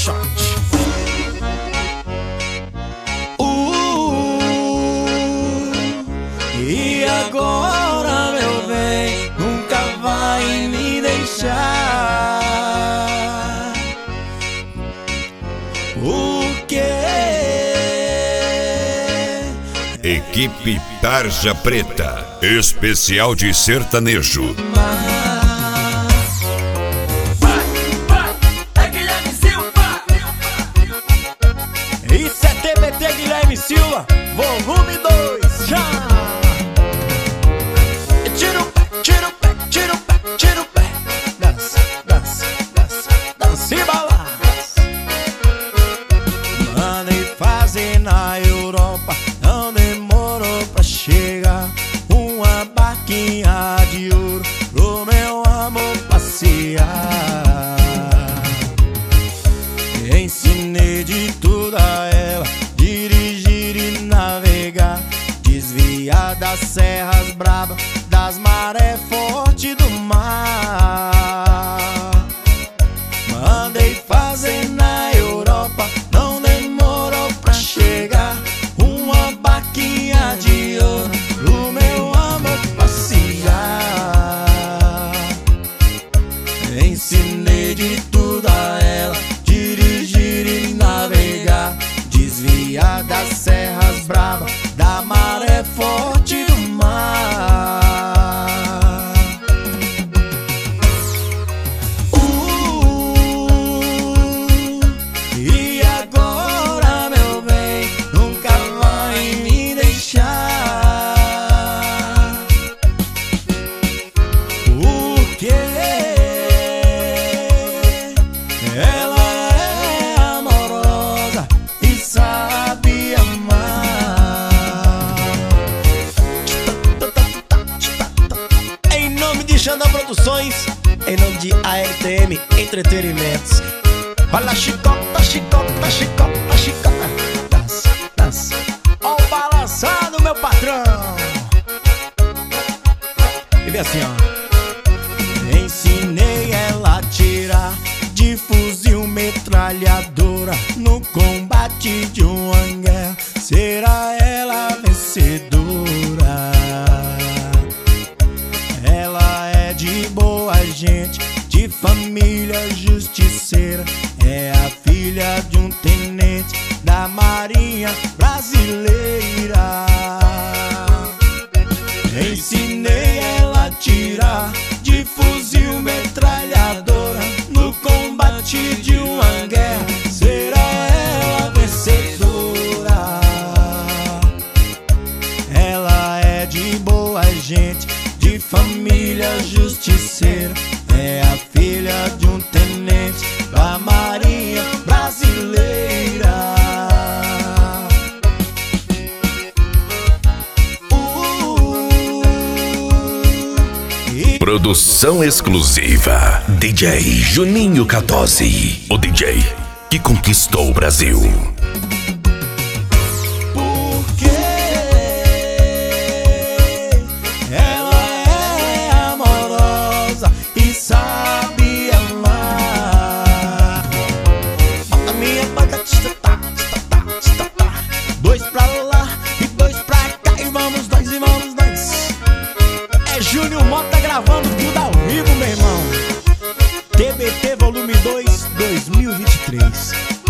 shot. E agora, meu bem, nunca vai me deixar. O quê? Equipe Tarja Preta, especial de sertanejo. Isso é TBT Guilherme Silva, volume 2, já! Tira o pé, tira o pé, tira o pé, tira o pé. Dança, dança, dança, dança e balança. Mandei fazer na Europa, não demorou pra chegar. Uma barquinha de ouro pro meu amor passear. Ensinei de tudo a ela, dirigir e navegar, desviar das serras bravas, das marés fortes do mar. Mandei fazer na Europa, não demorou pra chegar. Uma barquinha de ouro pro meu amor passear. Ensinei de tudo a ela, dirigir e navegar, desviar das serras bravas, da maré forte do mar. E agora, meu bem, nunca vai me deixar. Porque ela é amorosa e sabe amar. Em nome de Xandão Produções, em nome de ARTM Entretenimentos. Olha, chicota, chicota, chicota, chicota. Dança, dança. Ó o balançado, meu patrão. E vem assim, ó. Ensinei ela a tirar de fuzil metralhadora no combate de uma guerra. Será ela vencedora? Ela é de boa gente, de família justiceira. É a filha de um tenente da Marinha Brasileira. Ensinei ela a tirar de fuzil metralhadora no combate de uma guerra. Será ela vencedora? Ela é de boa gente, de família justiceira. É a filha de um tenente da Marinha Brasileira. Produção exclusiva DJ Juninho Catozzi, o DJ que conquistou o Brasil. Porque ela é amorosa e sabe amar. A minha banda tá, dois pra lá e dois pra cá. E vamos nós, e vamos nós. É Júnior Mota gravando tudo ao vivo, meu irmão. TBT volume 2, 2023.